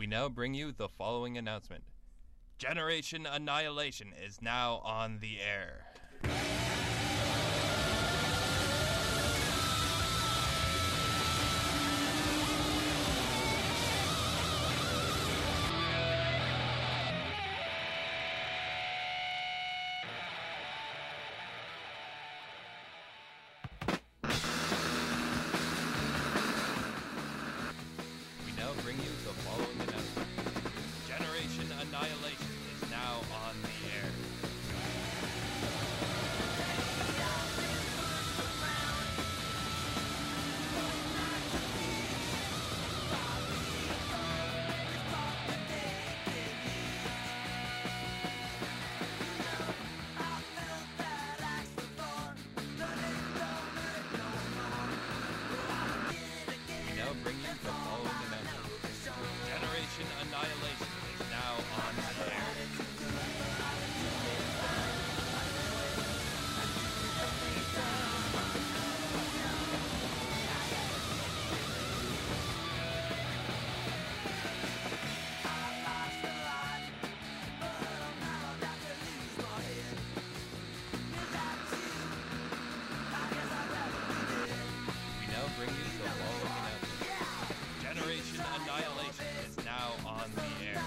now bring you the following announcement. Generation Annihilation is now on the air. We now bring you the following announcement. Generation Annihilation is now on the air. We now bring you the following announcement. Generation Annihilation is now on the air. We now bring you the following announcement. Generation Annihilation is now on the air.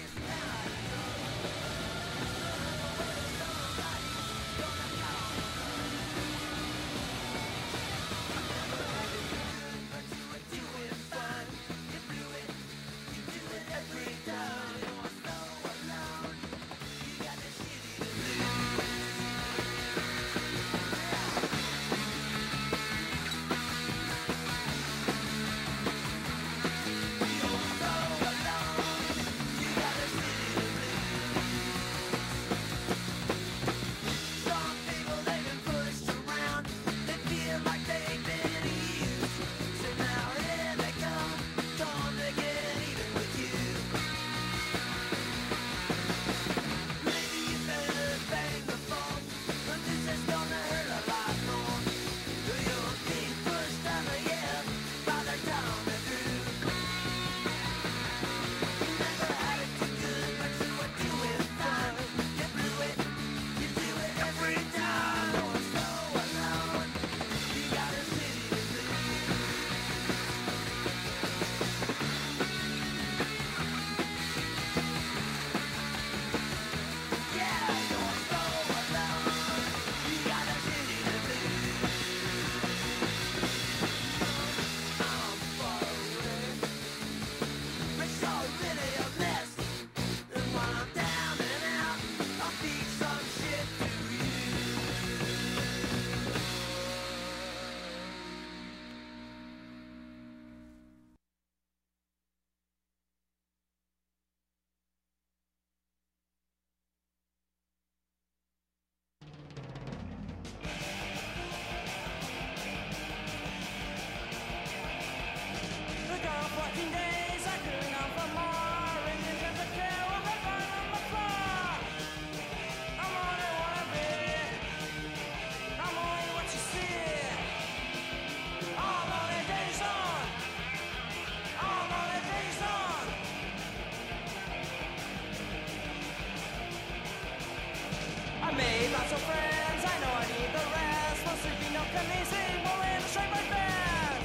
I made lots of friends, I know I need the rest. No sleeping, no easy, more in the straight my fast.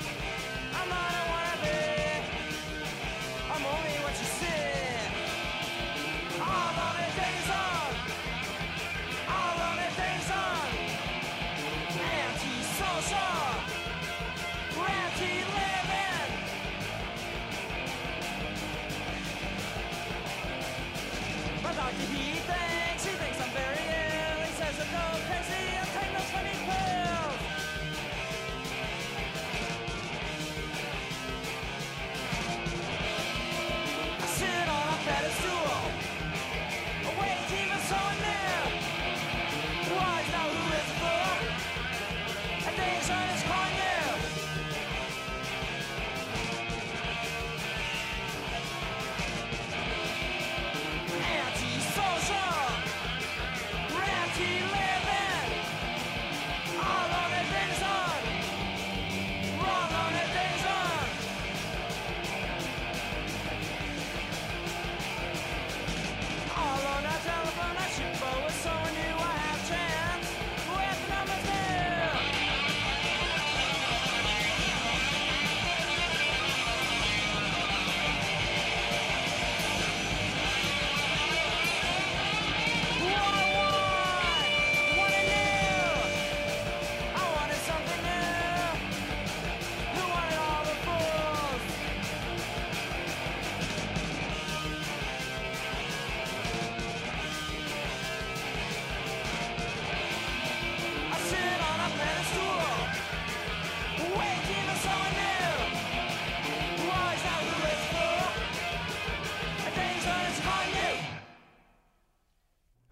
I'm not a wannabe, I'm only what you see. All on the days on, all on the days on. Anti-social, anti-living. My doctor, he thinks I'm very ill. He says I go crazy, I'll take those funny pills. I sit on a pedestal, awake even so near. Wise now who is the fool? And things on his calling you.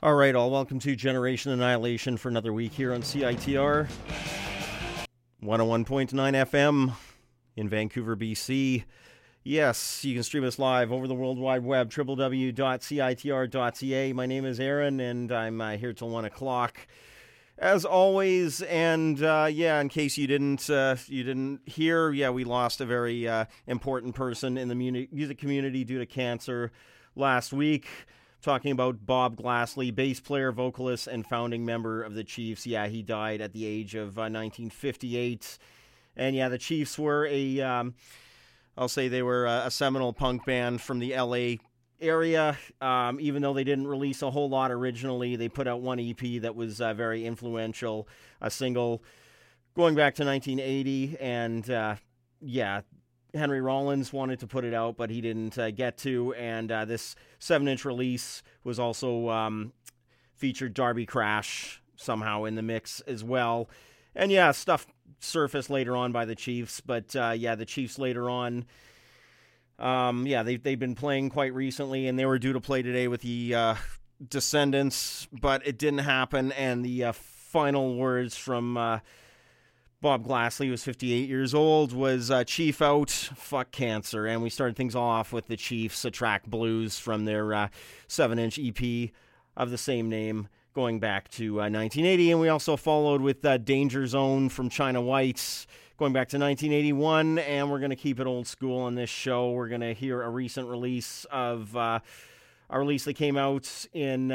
All right, all. Welcome to Generation Annihilation for another week here on CITR 101.9 FM in Vancouver, BC. Yes, you can stream us live over the World Wide Web, www.citr.ca. My name is Aaron, and I'm here till 1 o'clock, as always. And in case you didn't hear, we lost a very important person in the music community due to cancer last week. Talking about Bob Glassley, bass player, vocalist, and founding member of the Chiefs. Yeah, he died at the age of 1958. And the Chiefs were I'll say they were a seminal punk band from the LA area. Even though they didn't release a whole lot originally, they put out one EP that was very influential, a single going back to 1980. And Henry Rollins wanted to put it out, but he didn't get to. And this 7-inch release was also featured Darby Crash somehow in the mix as well. And stuff surfaced later on by the Chiefs. But the Chiefs later on, they've been playing quite recently, and they were due to play today with the Descendants, but it didn't happen. And the final words from Bob Glassley, who was 58 years old, was Chief out, fuck cancer. And we started things off with the Chiefs, a track Blues from their 7-inch EP of the same name, going back to 1980. And we also followed with Danger Zone from China White, going back to 1981. And we're going to keep it old school on this show. We're going to hear a recent release of a release that came out in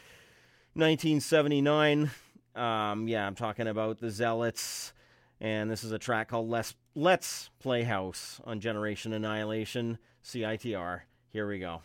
1979. I'm talking about the Zealots. And this is a track called Let's Play House on Generation Annihilation, CITR. Here we go.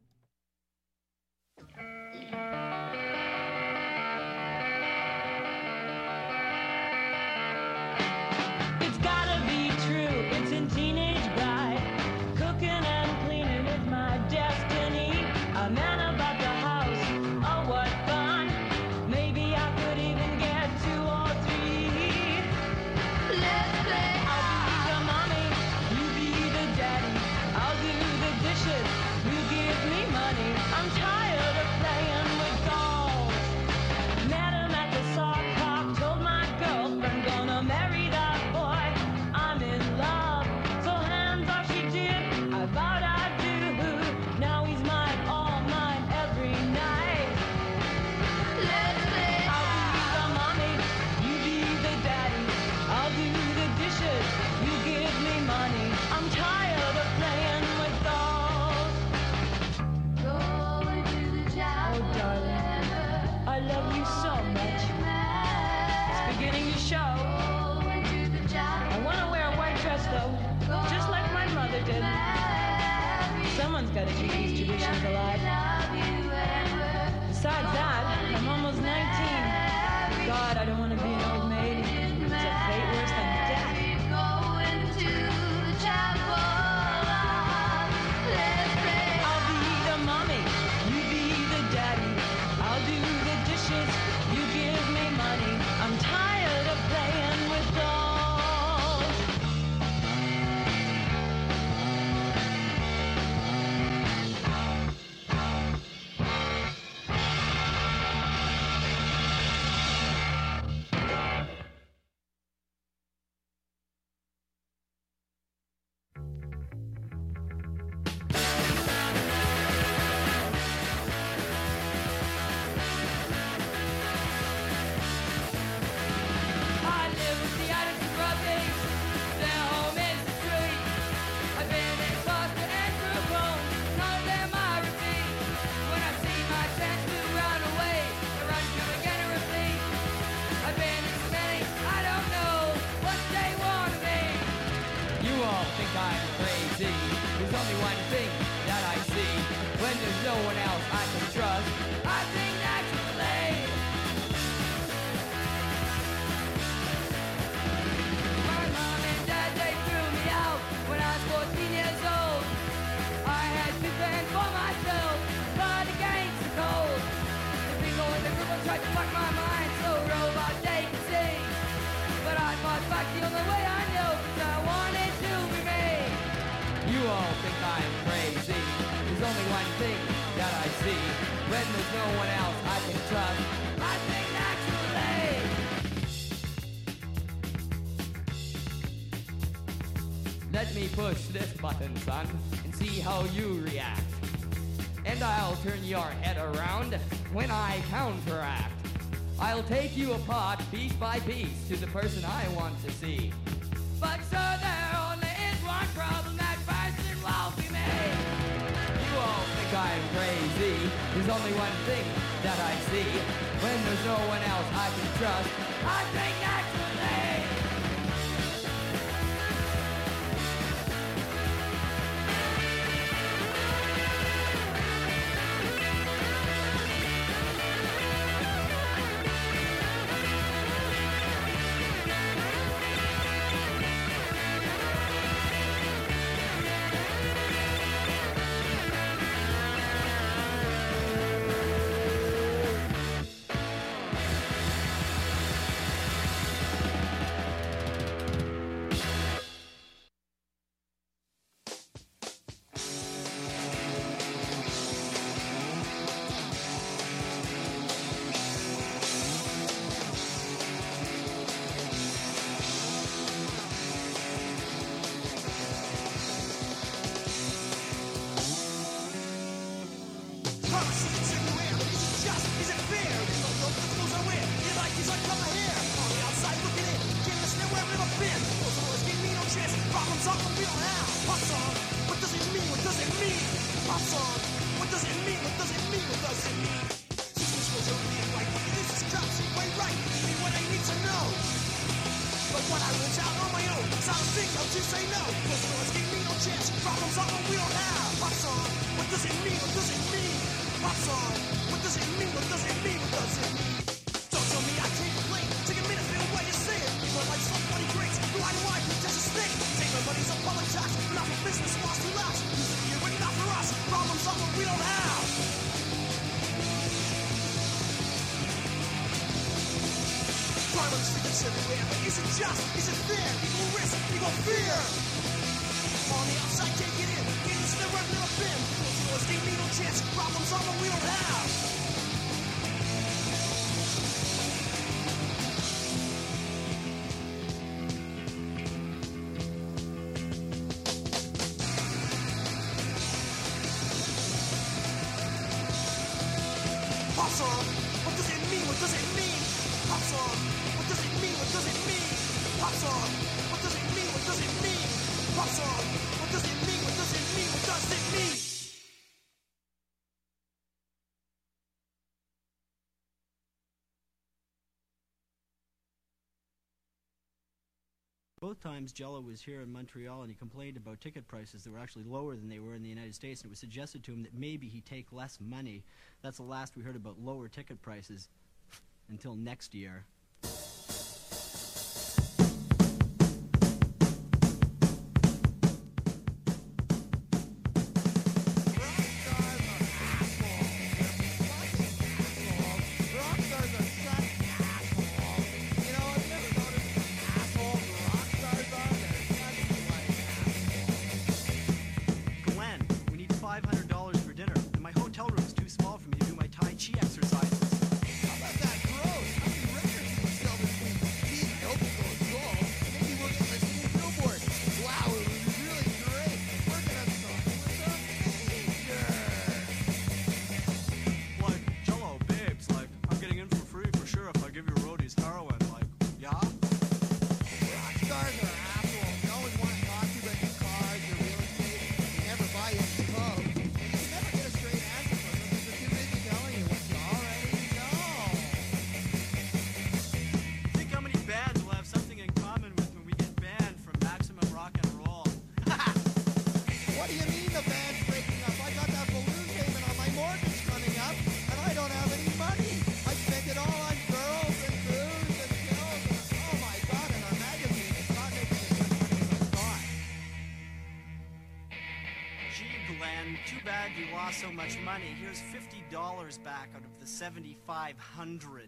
It's gotta be true, it's in Teenage Bride. Cooking and cleaning is my destiny. A man about the house, oh what fun. Maybe I could even get 2 or 3. Let's play. I'll be the mommy, you be the daddy. I'll do the dishes, you give me money. I'm tired of playing with dolls. Met him at the sock hop, told my girlfriend gonna marry that boy. I'm in love, so hands off she did. I vowed I'd do. Now he's mine, all mine, every night. Let's play. I'll be the mommy, you be the daddy. I'll do the dishes, you give me money. I'm tired of playing with dolls. Going to the job. Oh, darling, I love you so much. It's beginning to show. I want to wear a white dress, though, just like my mother did. Someone's got to keep these traditions alive. Besides that, I'm almost 19. God, I don't want to be an old maid. It's a fate worse than death. I'll be the mommy, you be the daddy. I'll do the dishes, you give me money. I'm tired of playing with dolls. I live with the addicts and rubbies. Their home is the street. I've been in foster and group homes. None of them I repeat. When I see my chance to run away, I run to again and repeat. I've been in so many, I don't know what they want of me. You all think I'm crazy. There's only one thing that I see. When there's no one else I can trust, I think naturally. My mom and dad, they threw me out when I was 14 years old. I had to fend for myself, but against the cold. The people in the group have tried to fuck my mind, so robot they can see. But I fought back the only way I knew, 'cause I wanted to be me. You all think I'm crazy. There's only one thing that I see. When there's no one else I can trust. I think naturally. Let me push this button, son, and see how you react. And I'll turn your head around when I counteract. I'll take you apart piece by piece to the person I want to see. But sir, there only is one problem, that person won't be me. You all think I'm crazy. There's only one thing that I see. When there's no one else I can trust, I think naturally. Both times Jello was here in Montreal and he complained about ticket prices that were actually lower than they were in the United States, and it was suggested to him that maybe he'd take less money. That's the last we heard about lower ticket prices until next year. Too bad you lost so much money. Here's $50 back out of the $7,500.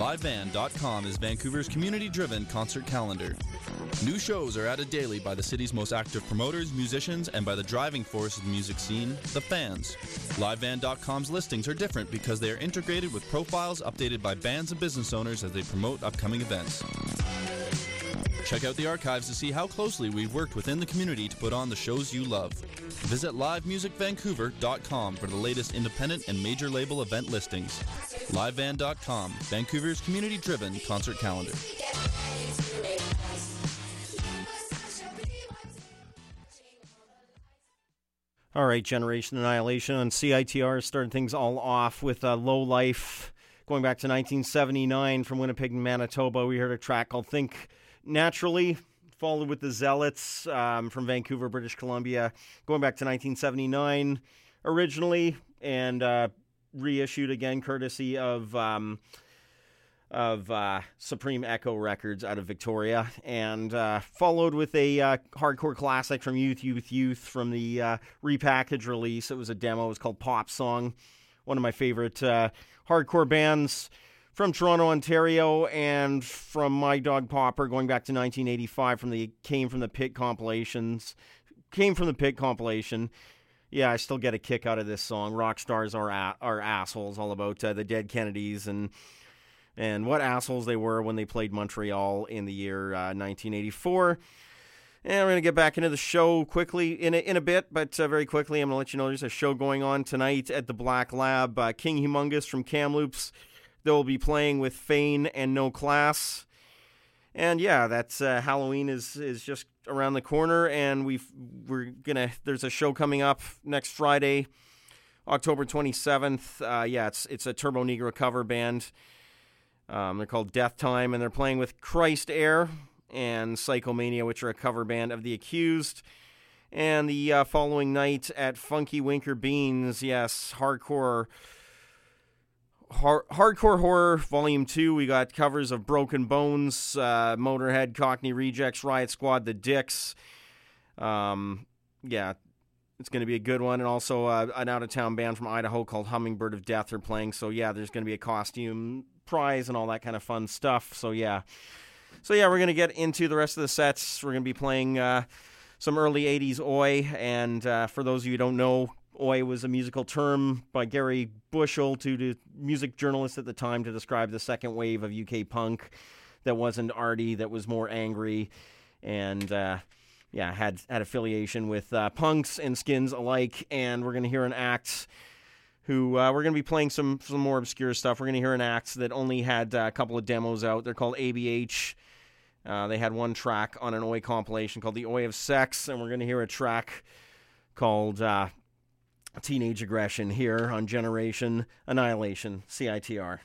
LiveVan.com is Vancouver's community-driven concert calendar. New shows are added daily by the city's most active promoters, musicians, and by the driving force of the music scene, the fans. LiveVan.com's listings are different because they are integrated with profiles updated by bands and business owners as they promote upcoming events. Check out the archives to see how closely we've worked within the community to put on the shows you love. Visit livemusicvancouver.com for the latest independent and major label event listings. LiveVan.com, Vancouver's community-driven concert calendar. All right, Generation Annihilation on CITR started things all off with Low Life. Going back to 1979 from Winnipeg, Manitoba, we heard a track called Think Naturally, followed with the Zealots from Vancouver, British Columbia, going back to 1979 originally, and reissued again courtesy of Supreme Echo Records out of Victoria, and followed with a hardcore classic from Youth from the repackaged release. It was a demo. It was called Pop Song, one of my favorite hardcore bands from Toronto, Ontario, and from My Dog Popper, going back to 1985 from the Came From the Pit compilation. Yeah, I still get a kick out of this song. Rock stars are assholes, all about the dead Kennedys and what assholes they were when they played Montreal in the year 1984. And we're going to get back into the show quickly in a bit, but very quickly, I'm going to let you know there's a show going on tonight at the Black Lab. King Humongous from Kamloops. They'll be playing with Fane and No Class. And yeah, that's Halloween is just around the corner, and there's a show coming up next Friday, October 27th. It's a Turbo Negro cover band. They're called Death Time, and they're playing with Christ Air and Psychomania, which are a cover band of The Accused. And the following night at Funky Winker Beans, yes, Hardcore Horror Volume 2, we got covers of Broken Bones, Motorhead, Cockney Rejects, Riot Squad, The Dicks. It's going to be a good one. And also an out-of-town band from Idaho called Hummingbird of Death are playing. So yeah, there's going to be a costume prize and all that kind of fun stuff. So yeah, we're going to get into the rest of the sets. We're going to be playing some early 80s Oi. And for those of you who don't know, Oi was a musical term by Gary Bushell to the music journalist at the time to describe the second wave of UK punk that wasn't arty, that was more angry, and had affiliation with punks and skins alike. And we're going to hear an act who we're going to be playing some more obscure stuff. We're going to hear an act that only had a couple of demos out. They're called ABH. They had one track on an Oi compilation called The Oi of Sex, and we're going to hear a track called Teenage Aggression here on Generation Annihilation, CITR.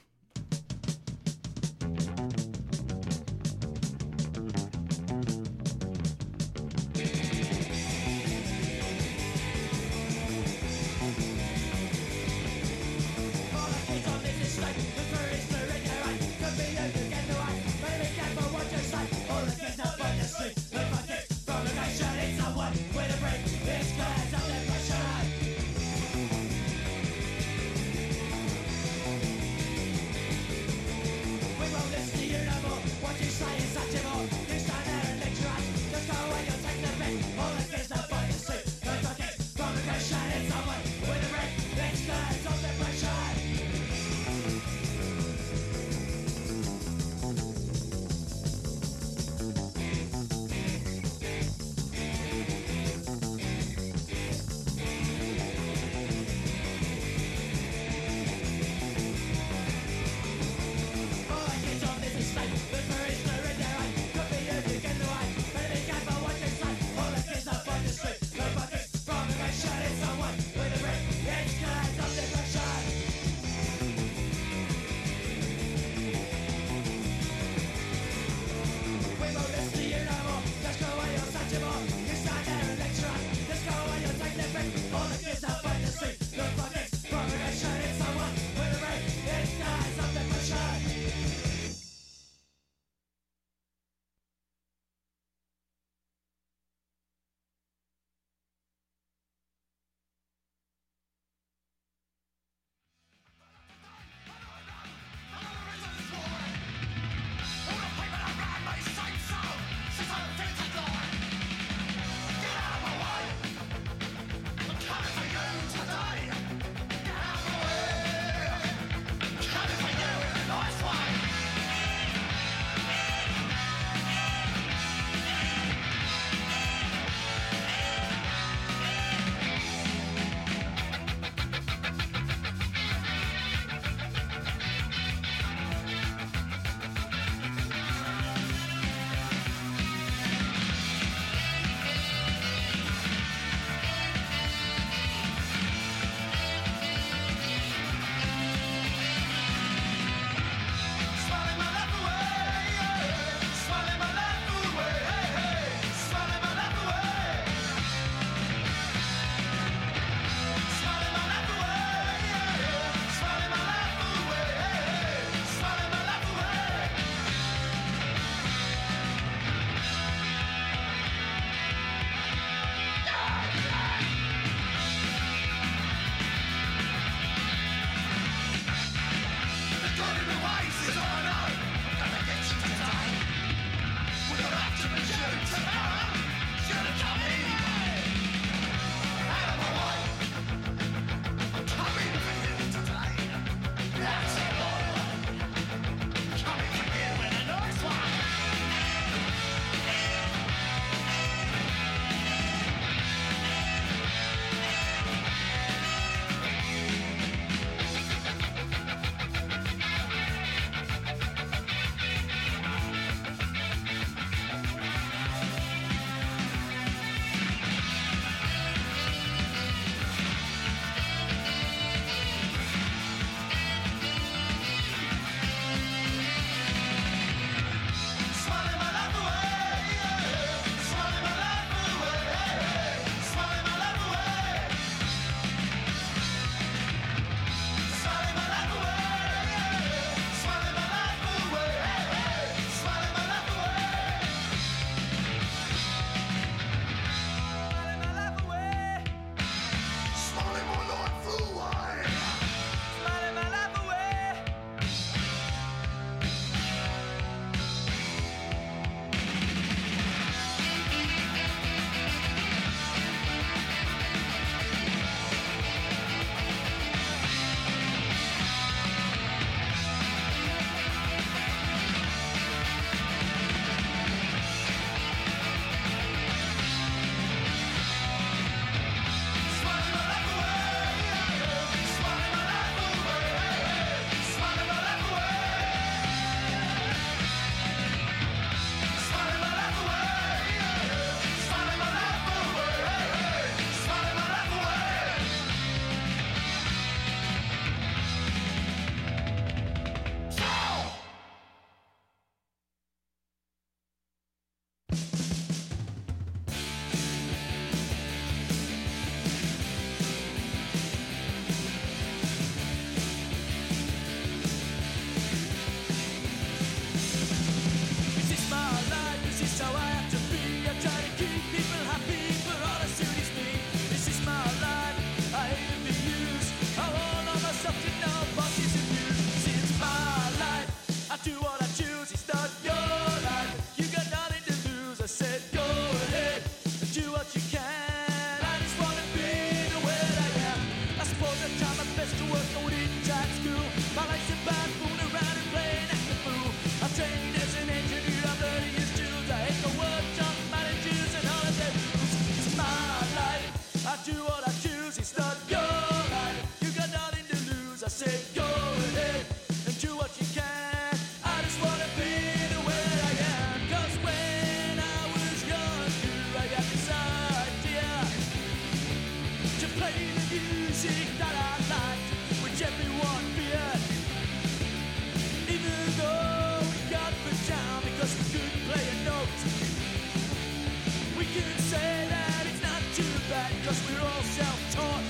do what I choose, it's not your life. You got nothing to lose, I say go ahead and do what you can. I just wanna be the way that I am. 'Cause when I was younger, I got this idea to play the music that I liked, which everyone feared. Even though we got put down because we couldn't play a note, we can say that it's not too bad, 'cause we're all self-taught.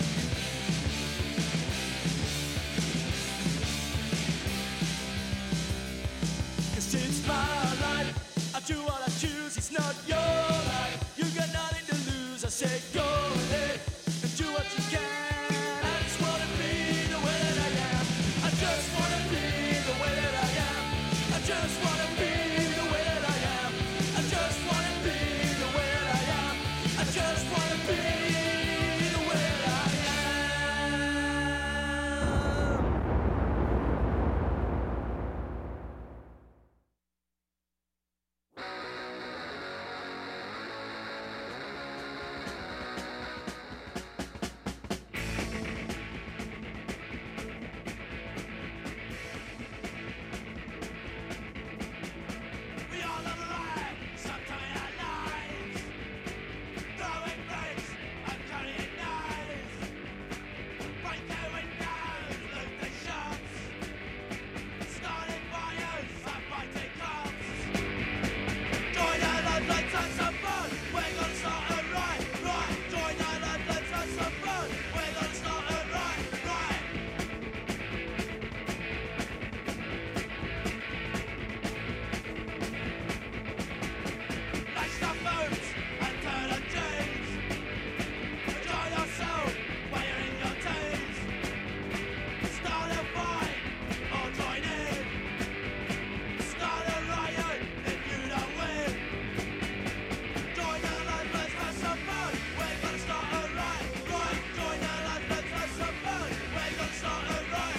Cause it's my life, I do what I choose, it's not your life. You got nothing to lose, I say go ahead and do what you can. I just wanna be the way that I am. I just wanna be the way that I am. I just wanna be the way that I am. I just wanna be the way that I am. I just wanna be the way that I am. We all have a right, sometime in our lives. Throwing bricks and carrying knives. Break their windows, loot the shops. Starting fires and fighting cops. Join our lives, let's have some fun. We're gonna start a right. Join our lives, let's have some fun. We're gonna start a right. Lace our boots and turn on chains. Enjoy yourself while you're in your teens. Start a fight or join in. Start a riot if you don't win. Join our lives, let's have some fun. We're gonna start a right. Join our lives, let's have some fun. We're gonna start a right.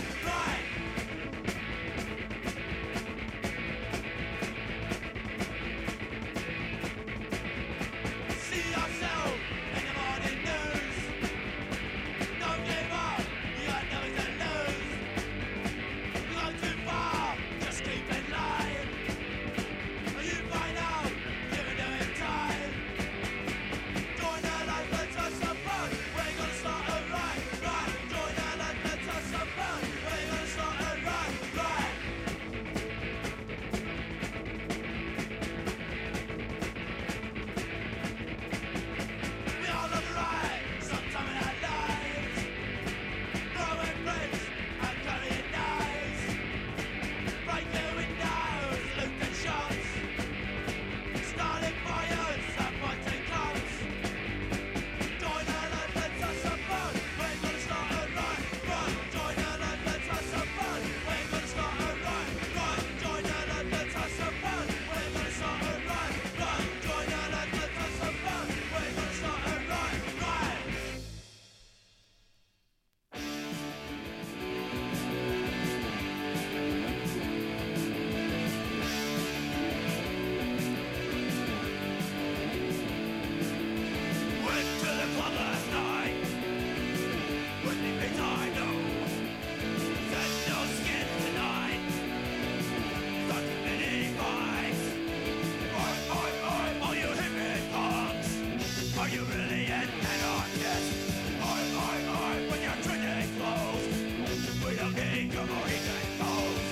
See yourself in the morning news. Don't give up, you got nothing to lose. You go too far, just keep in line. You find out, you're doing time. Join our life, let's have some fun. We're gonna start a right. Join our life, let's have some fun. We're gonna start a right. We all have a right, sometime in our lives. Throwing bricks and carrying knives. Break their windows, loot the shops. Starting fires and fighting cops. Join our life, let's have some fun. We're gonna start a right. Join our life, let's have some fun. We're gonna start a right. Join our life, let's have some fun. We're gonna start a right. Join our life, let's have some fun. We're gonna start a right. Went to the club last night. With the things I know. Said no skin tonight. Got too many fights. All you hippie punks. Are you really an anarchist? When you're drinking clothes. We don't need your Mohican clothes.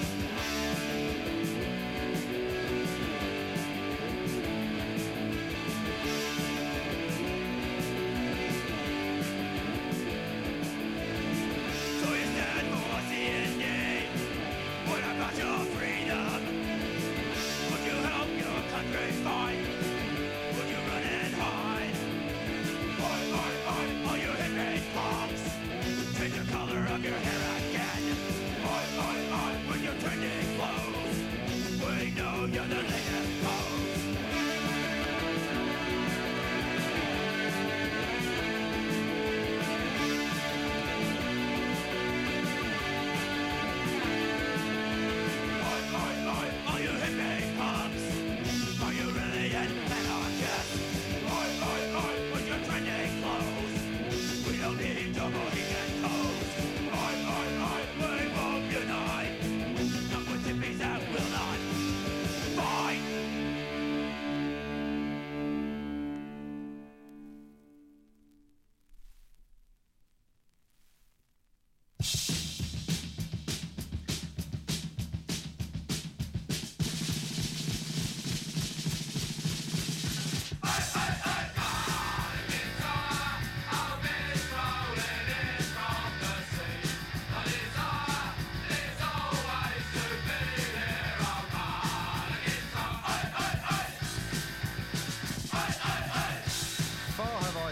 So you stand for what's in need. What about your freedom? Would you help your country fight? Would you run and hide? All you hippie punks. Change the color of your hair again. Would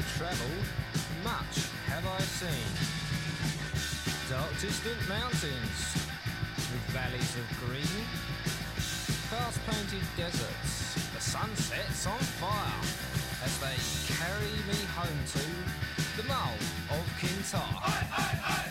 travelled, much have I seen. Dark distant mountains, with valleys of green, fast painted deserts, the sunsets on fire, as they carry me home to the mole of Kintyre.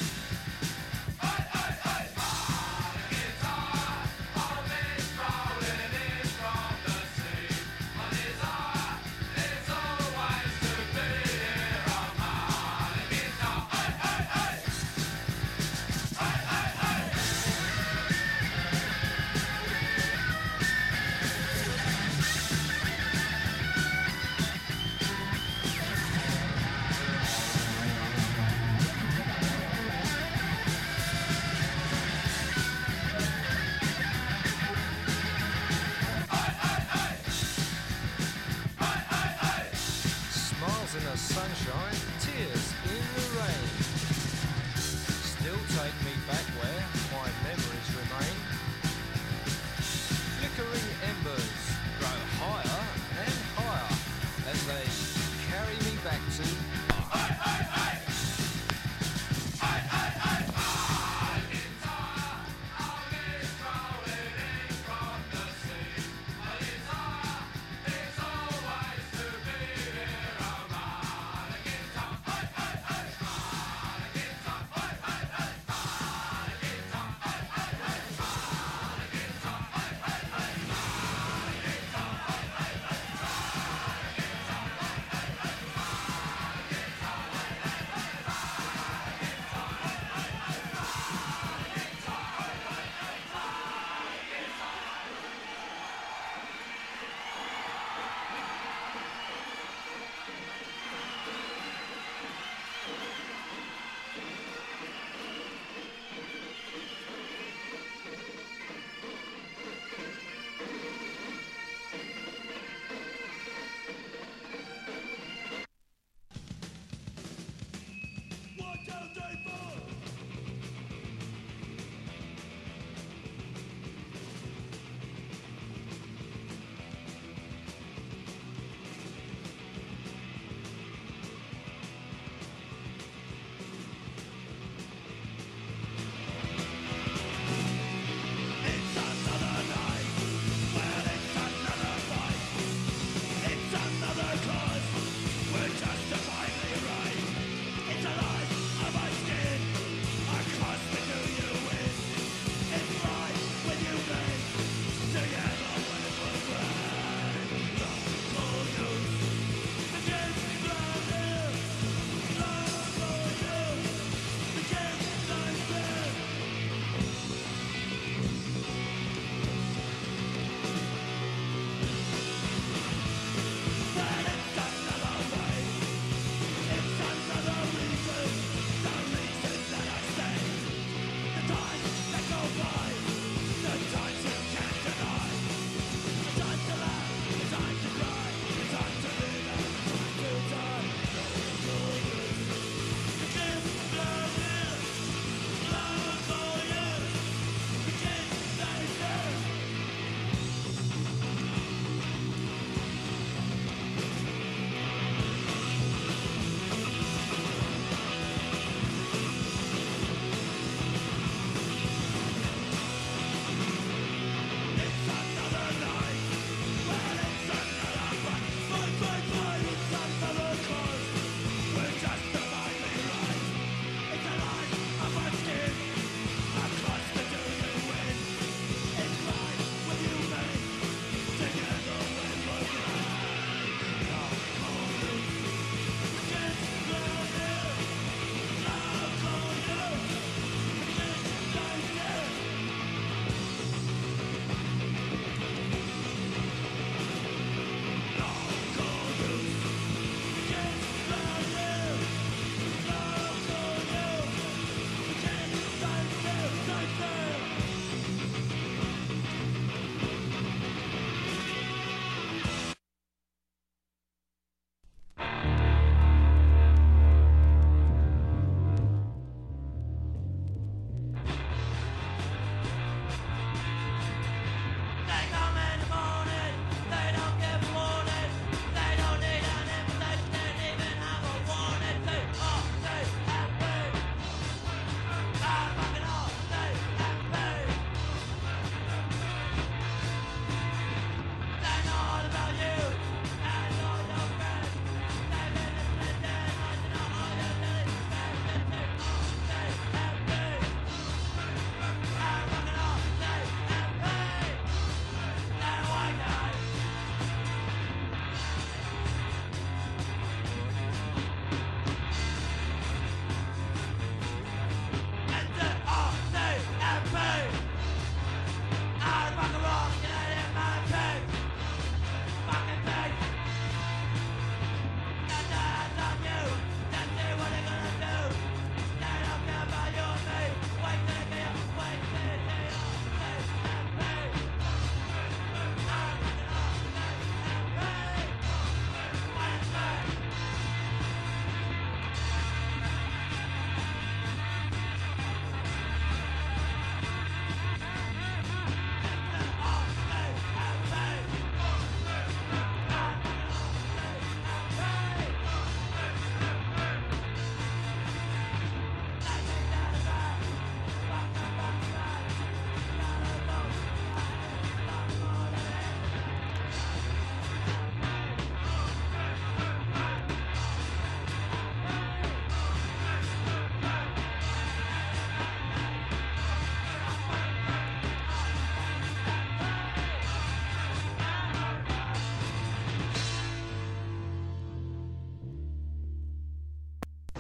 Smiles in the sunshine, tears in the rain, still take me back where my memories remain. Flickering embers grow higher and higher as they carry me back to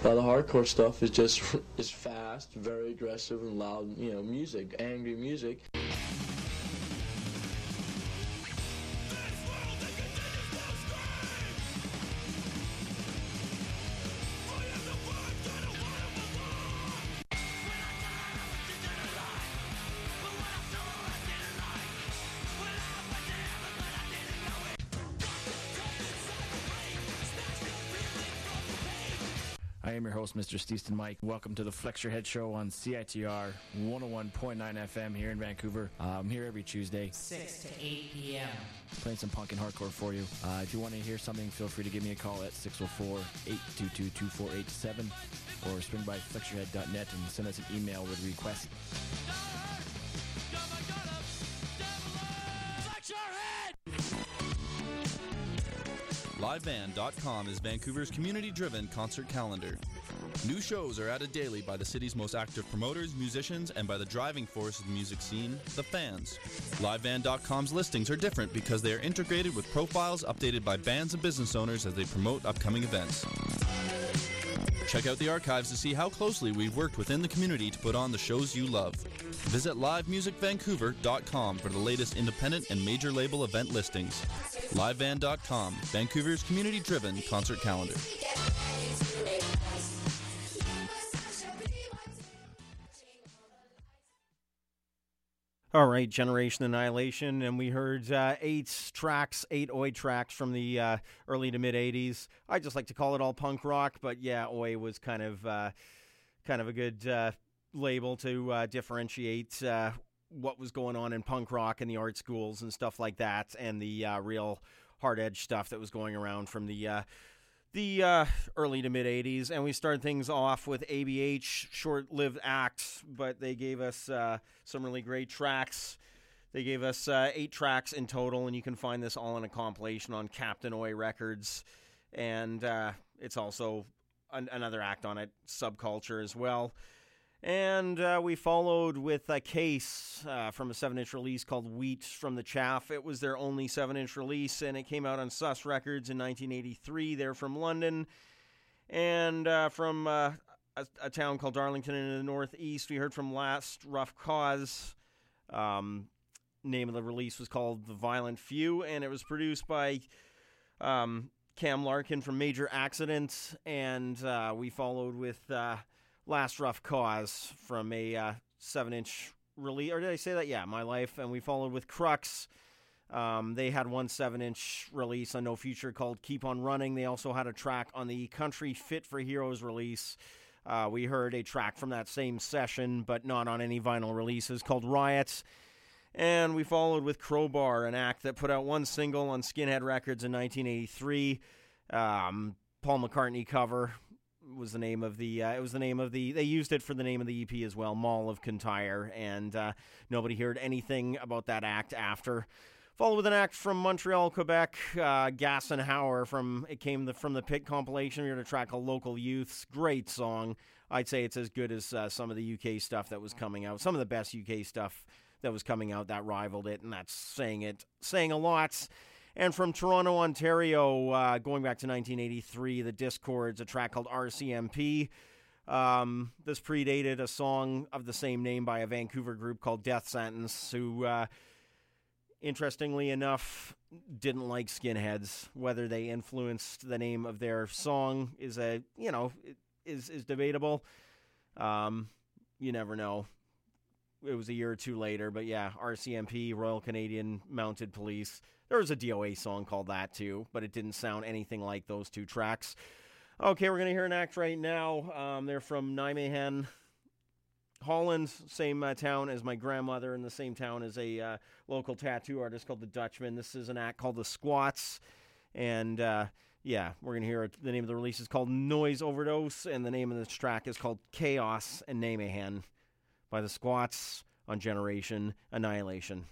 The hardcore stuff is just is fast, very aggressive and loud, music, angry music. I am your host, Mr. Steeston Mike. Welcome to the Flex Your Head Show on CITR 101.9 FM here in Vancouver. I'm here every Tuesday, 6 to 8 p.m. playing some punk and hardcore for you. If you want to hear something, feel free to give me a call at 604-822-2487 or swing by flexyourhead.net and send us an email with a request. LiveBand.com is Vancouver's community-driven concert calendar. New shows are added daily by the city's most active promoters, musicians, and by the driving force of the music scene, the fans. LiveBand.com's listings are different because they are integrated with profiles updated by bands and business owners as they promote upcoming events. Check out the archives to see how closely we've worked within the community to put on the shows you love. Visit livemusicvancouver.com for the latest independent and major label event listings. LiveBand.com, Vancouver's community-driven concert calendar. All right, Generation Annihilation, and we heard 8 Oi tracks from the early to mid-'80s. I just like to call it all punk rock, but yeah, Oi was kind of a good label to differentiate what was going on in punk rock and the art schools and stuff like that, and the real hard-edge stuff that was going around from the early to mid-'80s. And we started things off with ABH, short-lived act, but they gave us some really great tracks. They gave us 8 tracks in total, and you can find this all in a compilation on Captain Oi Records. And it's also another act on it, Subculture as well. And we followed with a Case from a 7-inch release called Wheat from the Chaff. It was their only 7-inch release, and it came out on Sus Records in 1983. They're from London. And from a town called Darlington in the northeast, we heard from Last Rough Cause. Name of the release was called The Violent Few, and it was produced by Cam Larkin from Major Accident. And we followed with Last Rough Cause from a 7-inch release, or did I say that? Yeah, My Life. And we followed with Crux. They had one 7-inch release on No Future called Keep On Running. They also had a track on the Country Fit for Heroes release. We heard a track from that same session, but not on any vinyl releases, called Riots. And we followed with Crowbar, an act that put out one single on Skinhead Records in 1983. Paul McCartney cover was the name of the, they used it for the name of the EP as well, Mall of Kintyre, and nobody heard anything about that act after. Followed with an act from Montreal, Quebec, Gas and Hauer from the Pit compilation. We heard a track called Local Youths. Great song. I'd say it's as good as some of the UK stuff that was coming out. Some of the best UK stuff that was coming out that rivaled it, and that's saying a lot. And from Toronto, Ontario, going back to 1983, The Discords, a track called RCMP. This predated a song of the same name by a Vancouver group called Death Sentence, who, interestingly enough, didn't like skinheads. Whether they influenced the name of their song is debatable. You never know. It was a year or two later, but yeah, RCMP, Royal Canadian Mounted Police. There was a DOA song called that too, but it didn't sound anything like those two tracks. Okay, we're going to hear an act right now. They're from Nijmegen, Holland, same town as my grandmother, and the same town as a local tattoo artist called The Dutchman. This is an act called The Squats, and yeah, we're going to hear it. The name of the release is called Noise Overdose, and the name of this track is called Chaos and Nijmegen by The Squats on Generation Annihilation.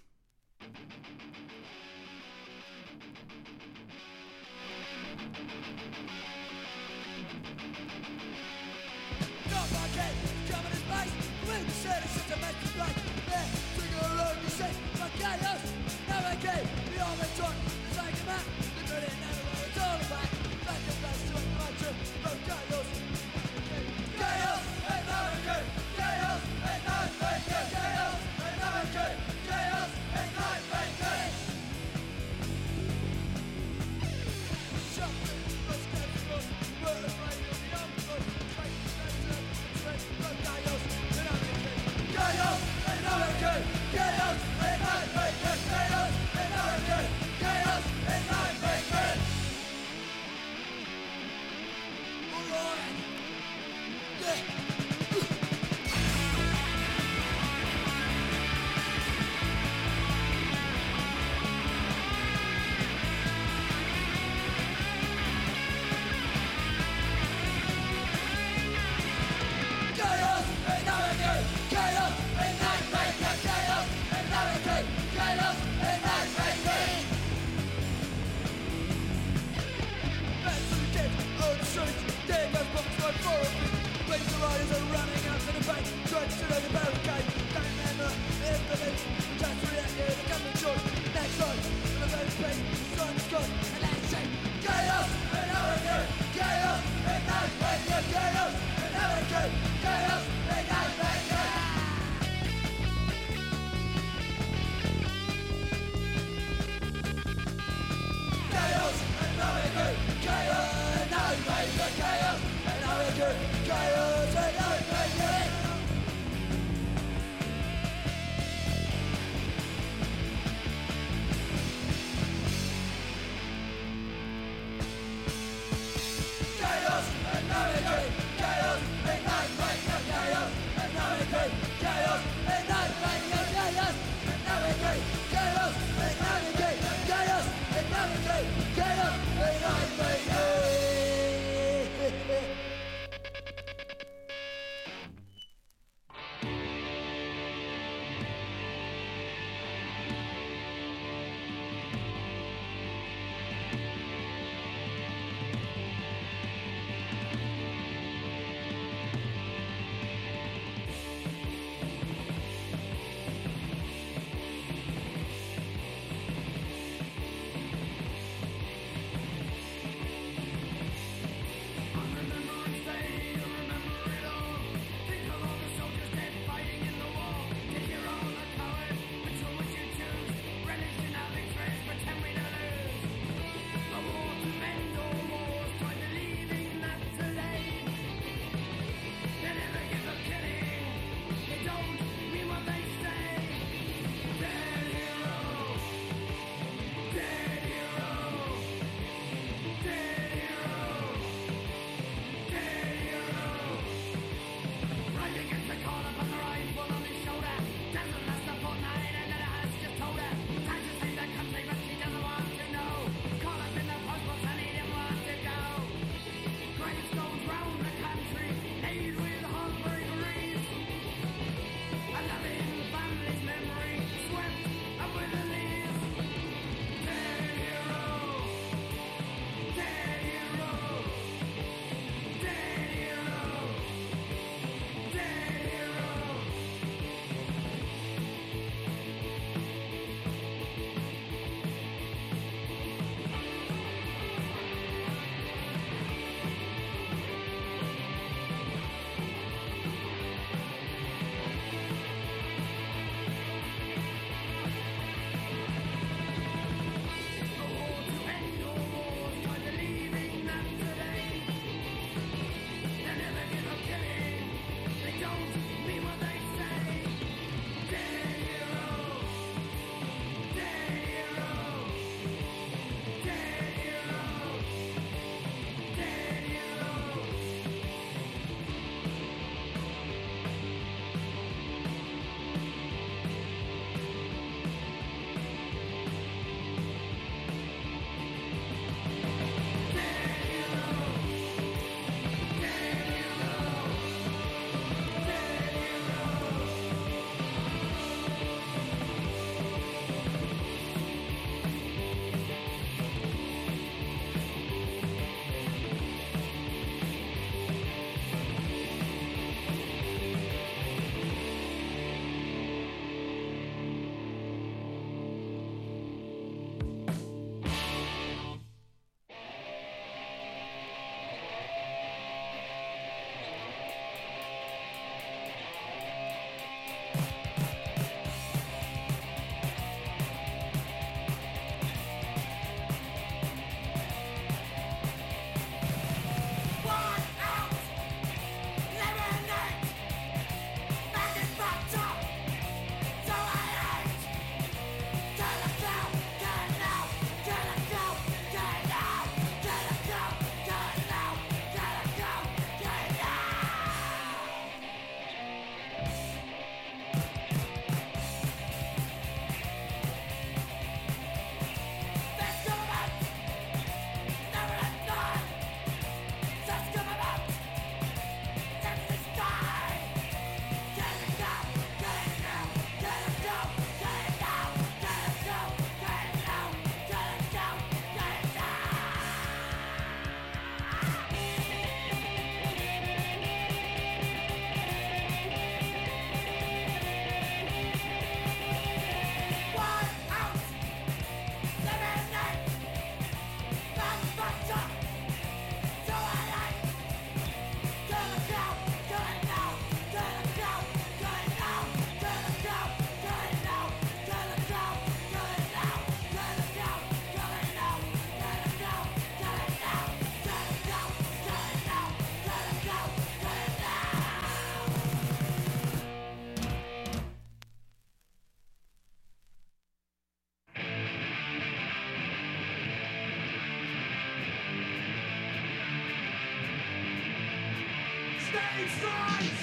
stage strikes.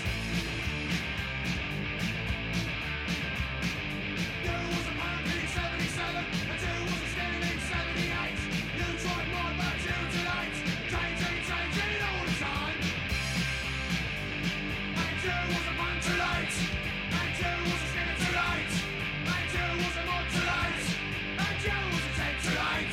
You was a punk in 77, and you was a skinny in 78. You tried more, but you too late. Changing all the time. And you was a punk too late. And you was a skinny too late. And you was a mod too late. And you was a tank too late.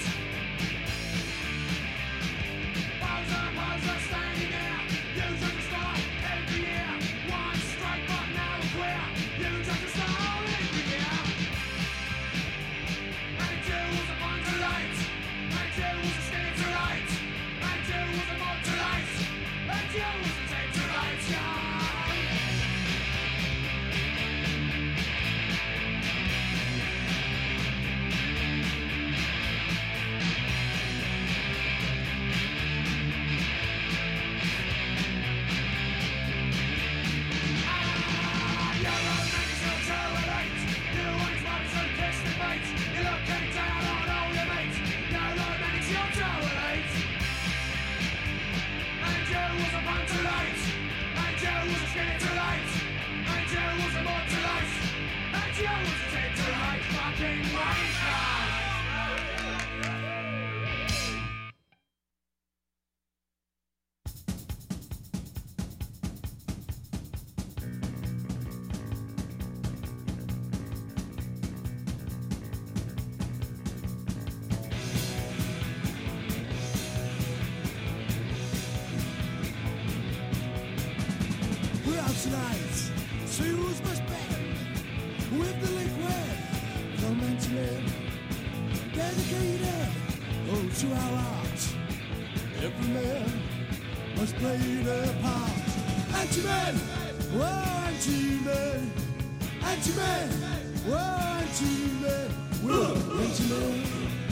Poser, standing there. You took the star every year. One strike, but now we're queer. You took the star every year. And you was a punk too late. And you was a skinny too late. And you was a mod too late. And you was a tank too late, yeah. We're out tonight, see who's much better with the liquid from Antonin. Dedicated, to our art. Every man must play their part. Anti-man, whoa, anti-man. Anti-man, whoa, anti-man. Whoa, anti-man.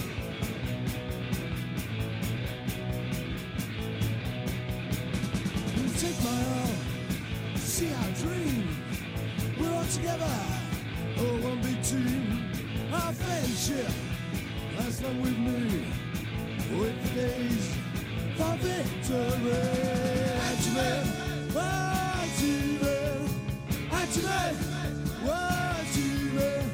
Take my arm, see our dream. We're all together, oh, one big team. Our friendship lasts long with me. With the days for victory. Anti-man, oh, anti-man. Anti-man, oh, anti-man.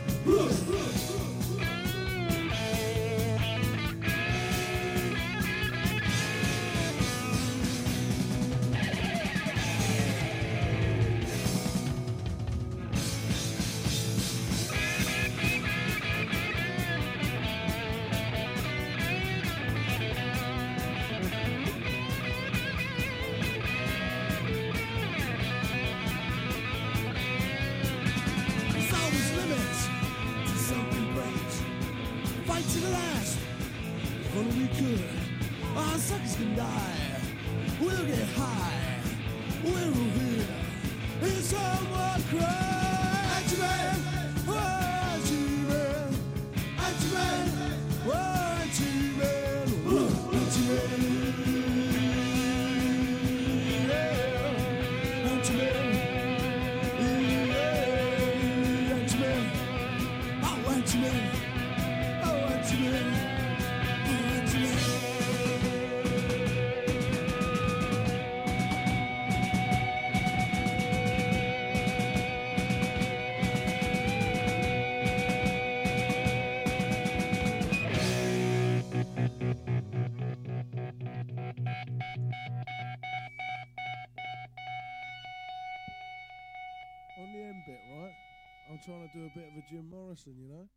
There's always limits to something great. Fight to the last, if only we could. Our suckers can die, we'll get high. We're here, it's someone cry. Anti-man, oh, anti-man. Anti-man, oh, anti-man. Oh, anti-man. Yeah. Anti-man. Yeah. Anti-man. Oh, anti-man. Oh, anti-man. Oh, anti-man. On the end bit, right? I'm trying to do a bit of a Jim Morrison, you know?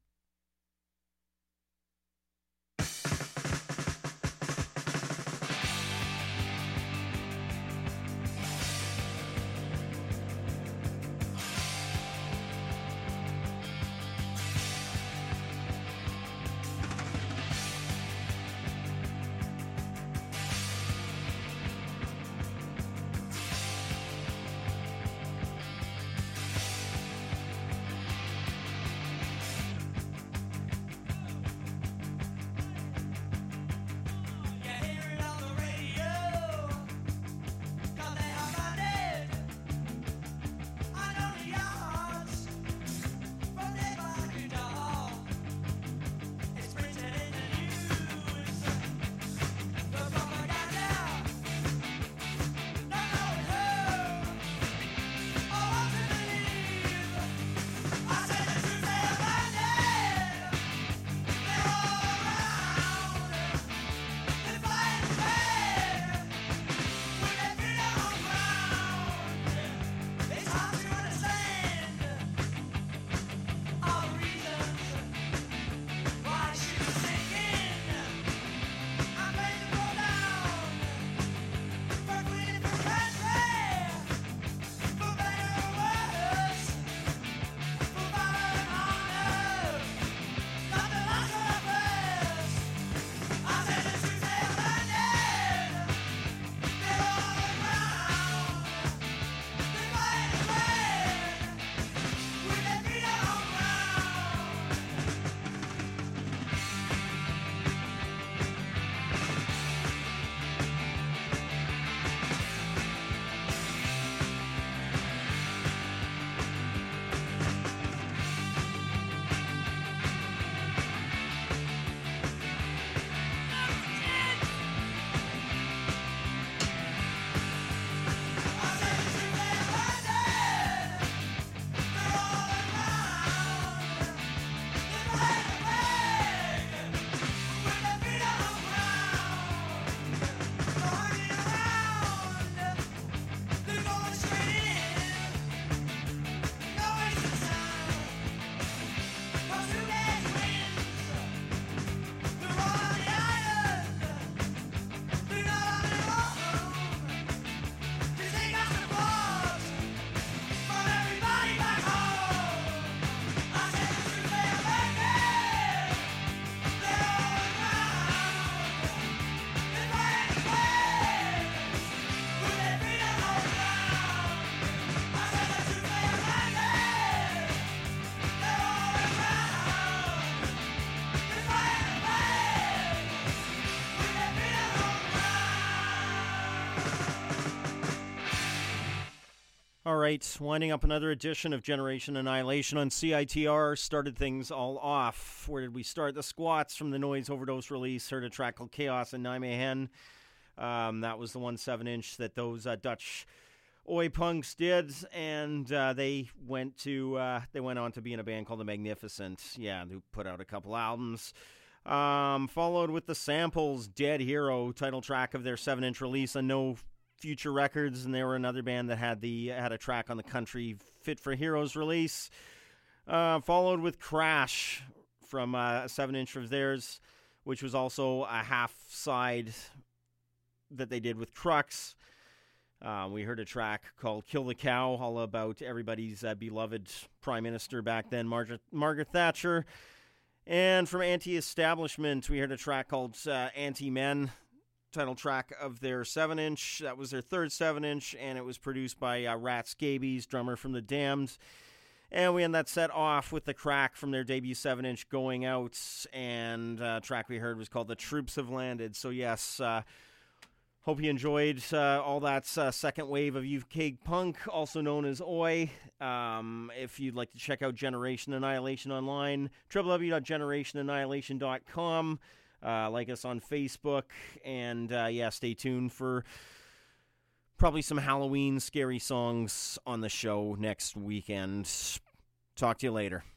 All right, winding up another edition of Generation Annihilation on CITR. Started things all off. Where did we start? The Squats from the Noise Overdose release. Heard a track called Chaos in Nijmegen. That was the 1 7-inch that those Dutch Oi punks did, and they went on to be in a band called The Magnificent. Yeah, who put out a couple albums. Followed with The Samples, Dead Hero, title track of their 7-inch release on No Future Records, and they were another band that had a track on the Country Fit for Heroes release. Followed with Crash from a 7-inch of theirs, which was also a half side that they did with Crux. We heard a track called Kill the Cow, all about everybody's beloved Prime Minister back then, Margaret Thatcher. And from Anti-Establishment, we heard a track called Anti-Men, title track of their 7-inch. That was their third 7-inch, and it was produced by Rat Scabies, drummer from The Damned. And we end that set off with The Crack from their debut 7-inch, Going Out, and track we heard was called The Troops Have Landed. So yes, hope you enjoyed all that second wave of UK punk, also known as Oi. If you'd like to check out Generation Annihilation online, www.generationannihilation.com. Like us on Facebook, and stay tuned for probably some Halloween scary songs on the show next weekend. Talk to you later.